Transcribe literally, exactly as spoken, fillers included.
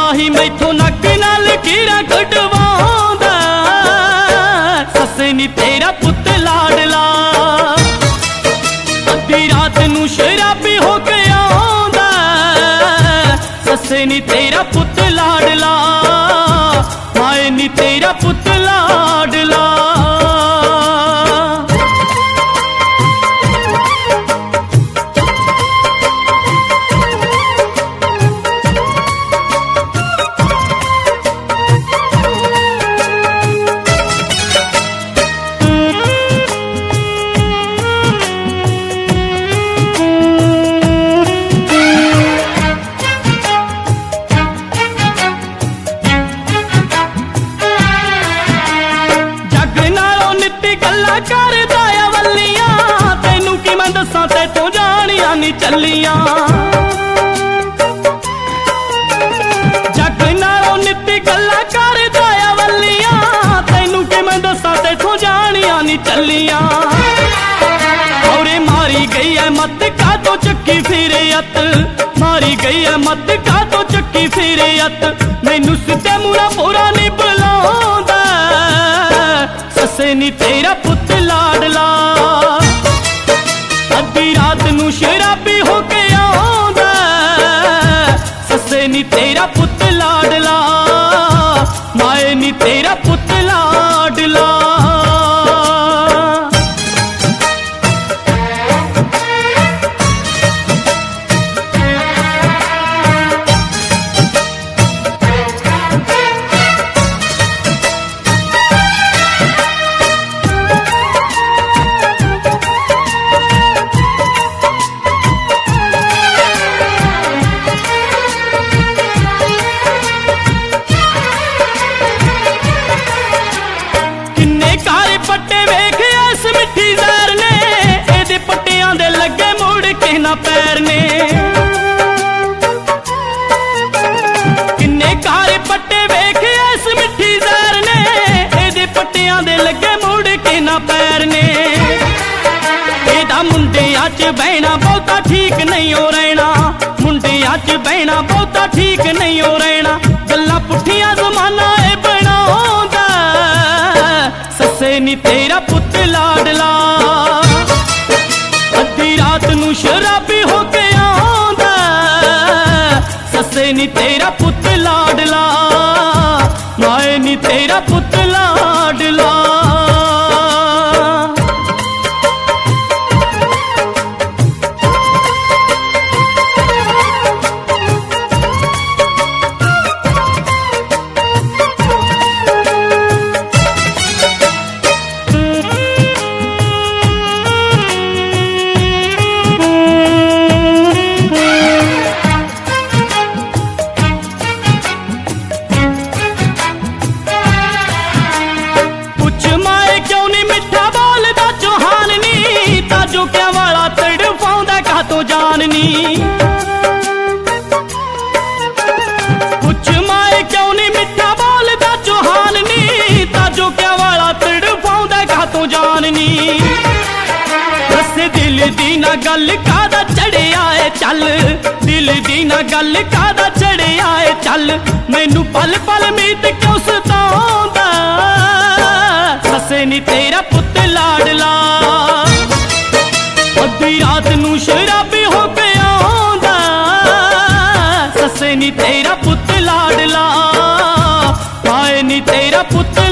ਮਾਹੀ ਮੈਥੋਂ ਨੱਕ ਨਾਲ ਲਕੀਰਾਂ ਕਢਵਾਉਂਦਾ, ਸੱਸੇ ਨੀ ਤੇਰਾ ਪੁੱਤ ਲਾਡਲਾ। ਅੱਧੀ ਰਾਤ ਨੂੰ ਸ਼ਰਾਬੀ ਹੋ ਕੇ ਆਉਂਦਾ, ਸੱਸੇ ਨੀ ਤੇਰਾ ਪੁੱਤ ਲਾਡਲਾ, ਮਾਏ ਨੀ ਤੇਰਾ ਪੁੱਤ ਲਾਡਲਾ। करदा आ वल्लियां, तैनू की मैं दसां तैथों जानियां नी चलियां। जग नालों नित्ती गल्लां करदा आ वल्लियां, तैनू की मैं दसां तैथों जानियां नी चलियां। औरे मारी गई है मत का तो चक्की फिरे अत, मारी गई है मत का तो चक्की फिरे अत। मैनू सिद्धे मुड़ा पूरा नी बुलाउंदा, सस्से नी तेरा पुत्त लाडला। अद्धी रात नू शराबी हो के आउंदा, सस्से नी तेरा पुत्त लाडला, माए नी तेरा पुत्त लाडला। पैर ने किन्ने कारे पट्टे वेख इस मिठी जहर ने, एदे पट्टियां दे लगे मुड़ के ना पैर ने। एदा मुंडियां च बहना बहुता ठीक नहीं हो रहना, मुंडियां च बहना बहुता ठीक नहीं हो रहना। गल्लां पुठियां जमाना ए बनाउंदा, सस्से नी तेरा पुत्त लाडला। अद्धी रात नू शराबी हो के आउंदा, सस्से नी तेरा पुत्त लाडला, माए नी तेरा पुत्त लाडला। जाननी कुछ माए क्यों नहीं मिठा बोलदा चौहाननी, ताजो क्या वाला तड़फाउंदा का तो जाननी। दस दिल दी ना गल कादा चढ़िया है चल, दिल दी ना गल कादा चढ़िया है चल। मैनू पल पल मीत क्यों सताउंदा, सस्से नी तेरा पुत्त लाडला। अद्धी रात नू शराबी हो के आउंदा, सस्से नी तेरा पुत्त लाडला, माए नी तेरा पुत्त